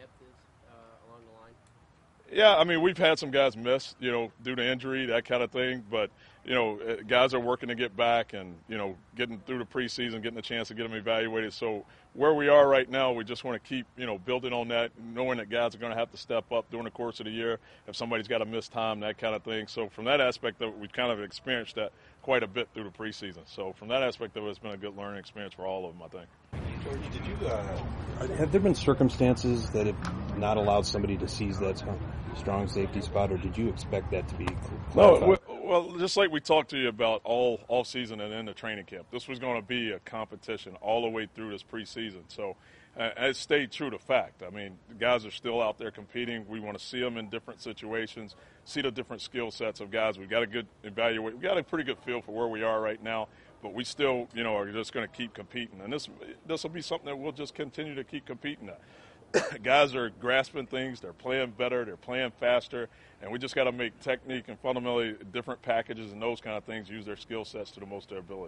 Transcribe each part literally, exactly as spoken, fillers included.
depth is uh, along the line? Yeah, I mean, we've had some guys miss, you know, due to injury, that kind of thing. But, you know, guys are working to get back and, you know, getting through the preseason, getting a chance to get them evaluated. So where we are right now, we just want to keep, you know, building on that, knowing that guys are going to have to step up during the course of the year if somebody's got to miss time, that kind of thing. So from that aspect of it, we've kind of experienced that quite a bit through the preseason. So from that aspect of it, it's been a good learning experience for all of them, I think. George, did you, uh, have there been circumstances that have not allowed somebody to seize that strong safety spot, or did you expect that to be clarified? No, well, just like we talked to you about all, all season and in the training camp, this was going to be a competition all the way through this preseason. So uh, it stayed true to fact. I mean, the guys are still out there competing. We want to see them in different situations, see the different skill sets of guys. We've got a good evaluate. We've got a pretty good feel for where we are right now. But we still, you know, are just going to keep competing. And this this will be something that we'll just continue to keep competing at. Guys are grasping things. They're playing better. They're playing faster. And we just got to make technique and fundamentally different packages and those kind of things use their skill sets to the most of their ability.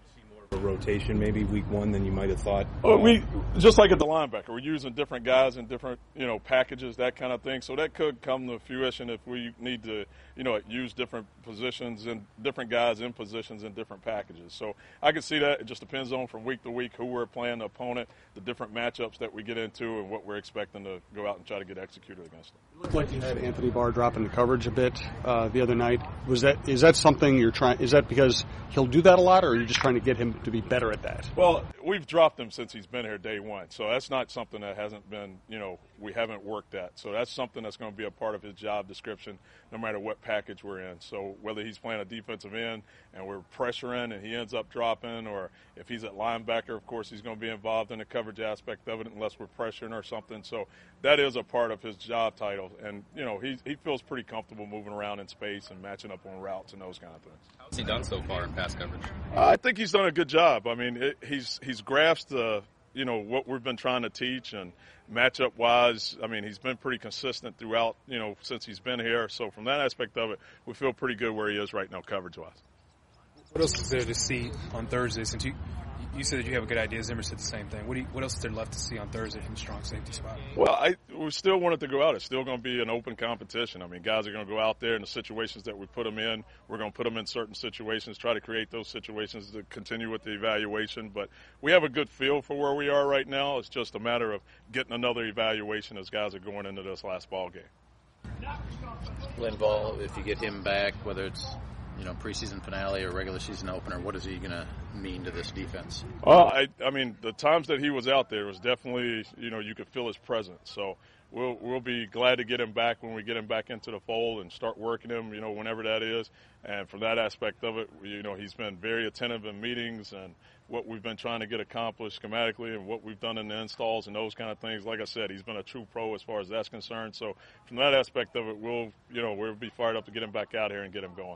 A rotation maybe week one than you might have thought? Well, we just like at the linebacker, we're using different guys in different, you know, packages, that kind of thing. So that could come to fruition if we need to, you know, use different positions and different guys in positions in different packages. So I can see that. It just depends on from week to week who we're playing, the opponent, the different matchups that we get into, and what we're expecting to go out and try to get executed against them. It looked like you had Anthony Barr drop into coverage a bit uh, the other night. Was that is that something you're trying? Is that because he'll do that a lot, or are you just trying to get him to be better at that? Well, we've dropped him since he's been here day one, so that's not something that hasn't been, you know, we haven't worked at. So that's something that's going to be a part of his job description no matter what package we're in. So whether he's playing a defensive end and we're pressuring and he ends up dropping, or if he's at linebacker, of course, he's going to be involved in the coverage aspect of it unless we're pressuring or something. So that is a part of his job title. And, you know, he, he feels pretty comfortable moving around in space and matching up on routes and those kind of things. How's he done so far in pass coverage? Uh, I think he's done a good job. I mean, it, he's he's grasped the, you know, what we've been trying to teach, and matchup wise, I mean, he's been pretty consistent throughout, you know, since he's been here. So from that aspect of it, we feel pretty good where he is right now coverage wise. What else is there to see on Thursday? Since you you said that you have a good idea, Zimmer said the same thing. What do you, what else is there left to see on Thursday from strong safety spot? Well, I we still want it to go out. It's still going to be an open competition. I mean, guys are going to go out there in the situations that we put them in. We're going to put them in certain situations, try to create those situations to continue with the evaluation. But we have a good feel for where we are right now. It's just a matter of getting another evaluation as guys are going into this last ball game. Linval, if you get him back, whether it's, you know, preseason finale or regular season opener, what is he going to mean to this defense? Well, I, I mean, the times that he was out there was definitely, you know, you could feel his presence. So we'll we'll be glad to get him back when we get him back into the fold and start working him, you know, whenever that is. And from that aspect of it, you know, he's been very attentive in meetings and what we've been trying to get accomplished schematically and what we've done in the installs and those kind of things. Like I said, he's been a true pro as far as that's concerned. So from that aspect of it, we'll, you know, we'll be fired up to get him back out here and get him going.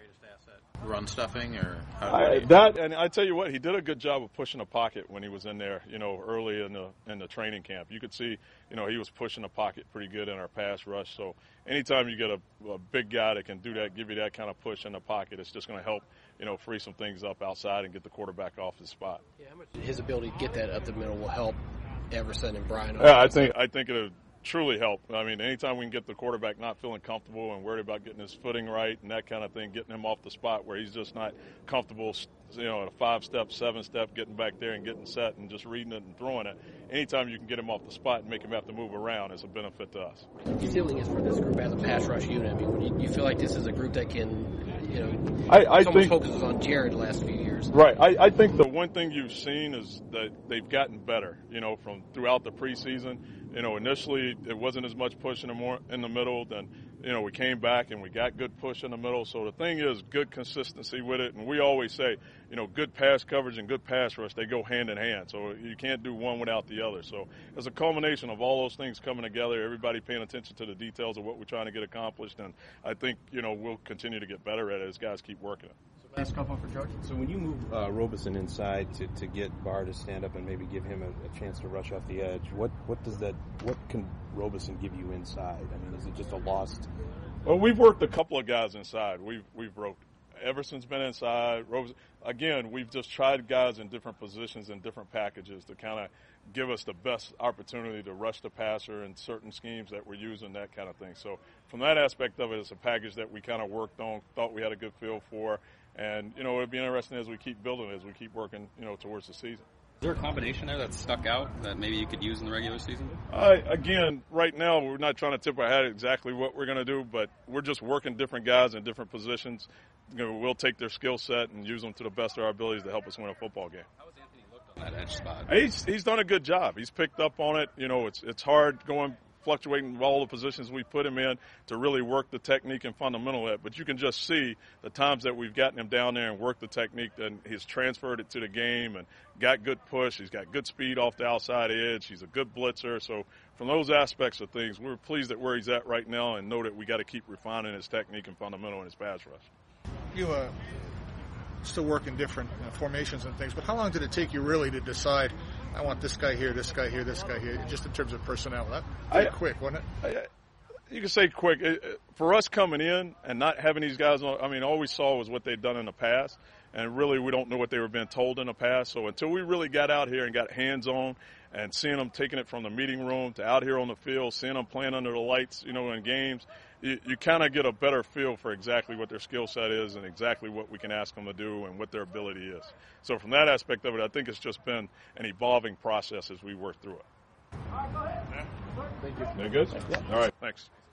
Run stuffing, or how I, that, and I tell you what, he did a good job of pushing the pocket when he was in there, you know, early in the in the training camp. You could see, you know, he was pushing the pocket pretty good in our pass rush. So anytime you get a, a big guy that can do that, give you that kind of push in the pocket, it's just going to help, you know, free some things up outside and get the quarterback off his spot. Yeah, how much his ability to get that up the middle will help Everson and Brian? Yeah, I think I think it'll truly help. I mean, anytime we can get the quarterback not feeling comfortable and worried about getting his footing right and that kind of thing, getting him off the spot where he's just not comfortable, you know, at a five-step, seven-step, getting back there and getting set and just reading it and throwing it. Anytime you can get him off the spot and make him have to move around is a benefit to us. Your feeling is for this group as a pass rush unit. I mean, when you, you feel like this is a group that can, you know, I, I someone think focuses on Jared the last few years. Right. I, I think the one thing you've seen is that they've gotten better, you know, from throughout the preseason. You know, initially it wasn't as much push in the, more, in the middle. Then, you know, we came back and we got good push in the middle. So the thing is good consistency with it. And we always say, you know, good pass coverage and good pass rush, they go hand in hand. So you can't do one without the other. So it's a culmination of all those things coming together, everybody paying attention to the details of what we're trying to get accomplished. And I think, you know, we'll continue to get better at it as guys keep working it. Last couple for George. So when you move uh, Robeson inside to, to get Barr to stand up and maybe give him a, a chance to rush off the edge, what, what does that what can Robeson give you inside? I mean, is it just a lost? Well, we've worked a couple of guys inside. We've we've broke, Everson's been inside. Rose, again, we've just tried guys in different positions and different packages to kind of give us the best opportunity to rush the passer in certain schemes that we're using, that kind of thing. So from that aspect of it, it's a package that we kind of worked on, thought we had a good feel for. And, you know, it'd be interesting as we keep building, as we keep working, you know, towards the season. Is there a combination there that stuck out that maybe you could use in the regular season? Uh, again, right now we're not trying to tip our hat at exactly what we're going to do, but we're just working different guys in different positions. You know, we'll take their skill set and use them to the best of our abilities to help us win a football game. How has Anthony looked on that edge spot? He's he's done a good job. He's picked up on it. You know, it's it's hard going fluctuating all the positions we put him in to really work the technique and fundamental of it. But you can just see the times that we've gotten him down there and worked the technique, and he's transferred it to the game and got good push. He's got good speed off the outside edge. He's a good blitzer. So from those aspects of things, we're pleased at where he's at right now and know that we got to keep refining his technique and fundamental in his pass rush. You uh, still work in different uh, formations and things, but how long did it take you really to decide, I want this guy here, this guy here, this guy here, just in terms of personnel? That pretty I, quick, wasn't it? I, you can say quick. It, it, for us coming in and not having these guys on, I mean, all we saw was what they'd done in the past, and really we don't know what they were being told in the past. So until we really got out here and got hands-on and seeing them taking it from the meeting room to out here on the field, seeing them playing under the lights, you know, in games, you, you kind of get a better feel for exactly what their skill set is and exactly what we can ask them to do and what their ability is. So from that aspect of it, I think it's just been an evolving process as we work through it. Thank you. Very good? Yeah. All right, thanks.